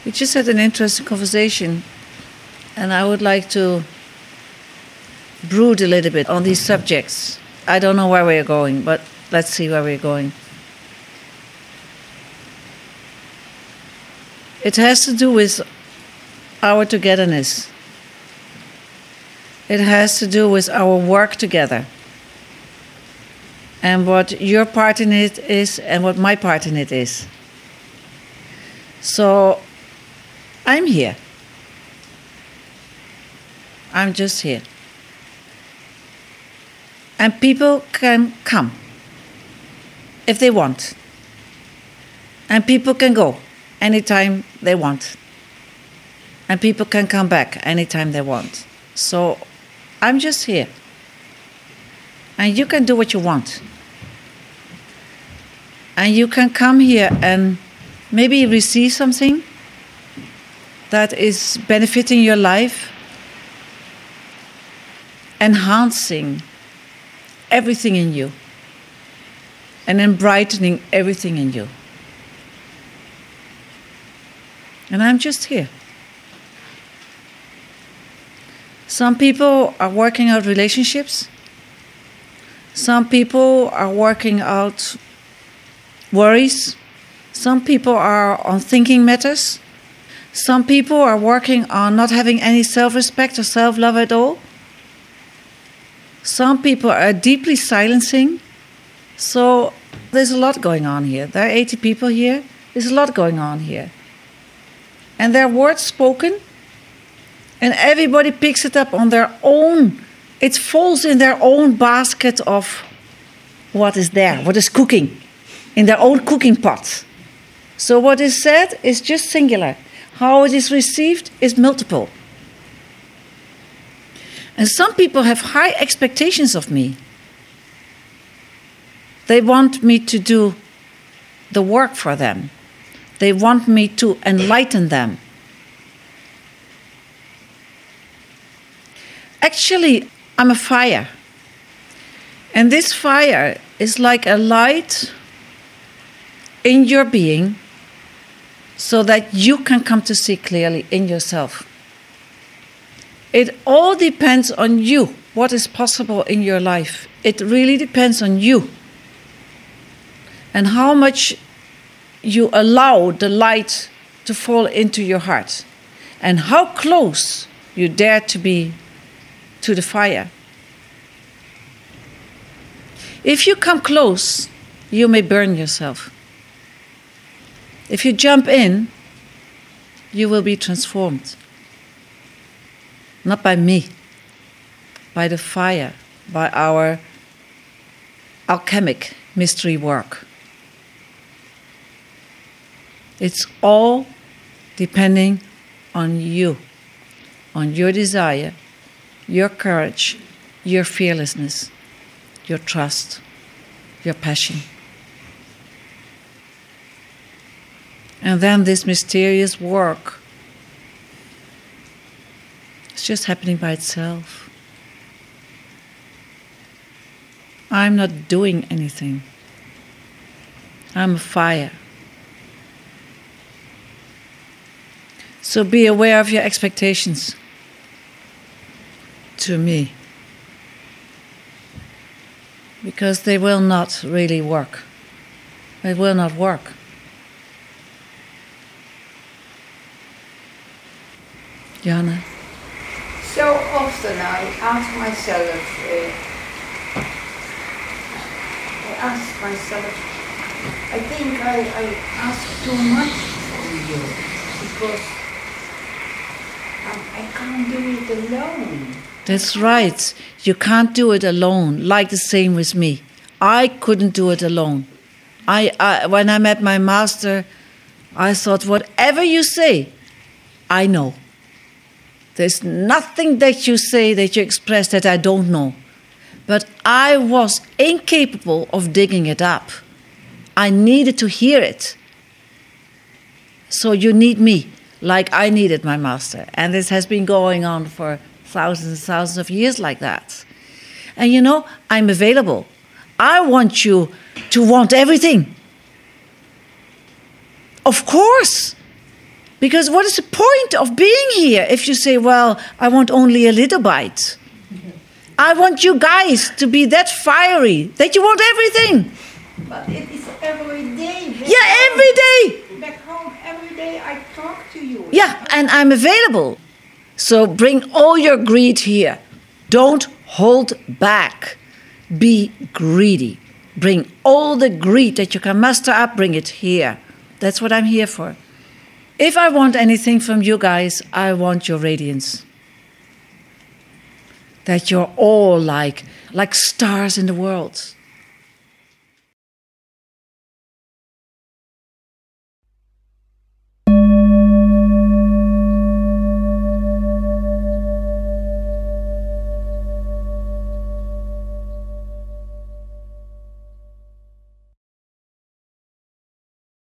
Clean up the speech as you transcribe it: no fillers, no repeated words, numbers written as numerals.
We just had an interesting conversation, and I would like to brood a little bit on these subjects. I don't know where we're going, but let's see where we're going. It has to do with our togetherness. It has to do with our work together. And what your part in it is and what my part in it is. So, I'm here. I'm just here. And people can come if they want. And people can go anytime they want. And people can come back anytime they want. So, I'm just here. And you can do what you want. And you can come here and maybe receive something that is benefiting your life, enhancing everything in you, and then brightening everything in you. And I'm just here. Some people are working out relationships. Some people are working out worries. Some people are on thinking matters. Some people are working on not having any self-respect or self-love at all. Some people are deeply silencing. So there's a lot going on here. There are 80 people here. There's a lot going on here. And there are words spoken, and everybody picks it up on their own. It falls in their own basket of what is there, what is cooking, in their own cooking pot. So what is said is just singular. How it is received is multiple. And some people have high expectations of me. They want me to do the work for them. They want me to enlighten them. Actually, I'm a fire. And this fire is like a light in your being so that you can come to see clearly in yourself. It all depends on you, what is possible in your life. It really depends on you. And how much you allow the light to fall into your heart. And how close you dare to be to the fire. If you come close, you may burn yourself. If you jump in, you will be transformed. Not by me, by the fire, by our alchemic mystery work. It's all depending on you, on your desire, your courage, your fearlessness, your trust, your passion. And then this mysterious work is just happening by itself. I'm not doing anything. I'm a fire. So be aware of your expectations to me, because they will not really work. They will not work. Jana? So often I ask myself, I think I ask too much from you, because I can't do it alone. That's right. You can't do it alone, like the same with me. I couldn't do it alone. When I met my master, I thought, whatever you say, I know. There's nothing that you say, that you express, that I don't know. But I was incapable of digging it up. I needed to hear it. So you need me, like I needed my master. And this has been going on for thousands and thousands of years like that. And you know, I'm available. I want you to want everything. Of course. Because what is the point of being here if you say, well, I want only a little bite? I want you guys to be that fiery, that you want everything. But it is every day. Every day. Back home, every day I talk to you. Yeah, and I'm available. So bring all your greed here. Don't hold back. Be greedy. Bring all the greed that you can muster up, bring it here. That's what I'm here for. If I want anything from you guys, I want your radiance. That you're all like stars in the world.